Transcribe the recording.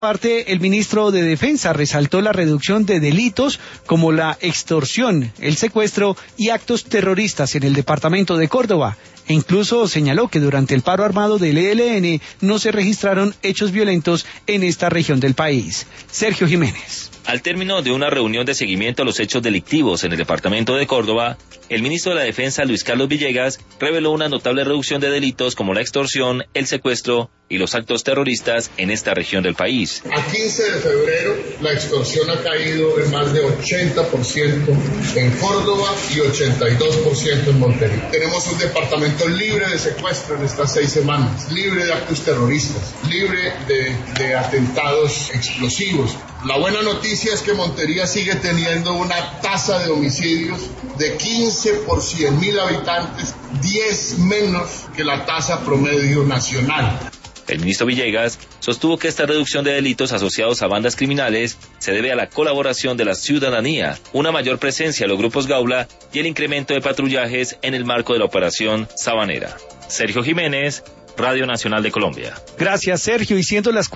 Parte, el ministro de Defensa resaltó la reducción de delitos como la extorsión, el secuestro y actos terroristas en el departamento de Córdoba. E incluso señaló que durante el paro armado del ELN no se registraron hechos violentos en esta región del país. Sergio Jiménez. Al término de una reunión de seguimiento a los hechos delictivos en el departamento de Córdoba, el ministro de la Defensa, Luis Carlos Villegas, reveló una notable reducción de delitos como la extorsión, el secuestro y los actos terroristas en esta región del país. A 15 de febrero, la extorsión ha caído en más de 80% en Córdoba y 82% en Montería. Tenemos un departamento libre de secuestro en estas 6 semanas, libre de actos terroristas, libre de atentados explosivos. La buena noticia es que Montería sigue teniendo una tasa de homicidios de 15 por 100.000 habitantes, 10 menos que la tasa promedio nacional. El ministro Villegas sostuvo que esta reducción de delitos asociados a bandas criminales se debe a la colaboración de la ciudadanía, una mayor presencia de los grupos Gaula y el incremento de patrullajes en el marco de la operación Sabanera. Sergio Jiménez, Radio Nacional de Colombia. Gracias, Sergio. Y siendo las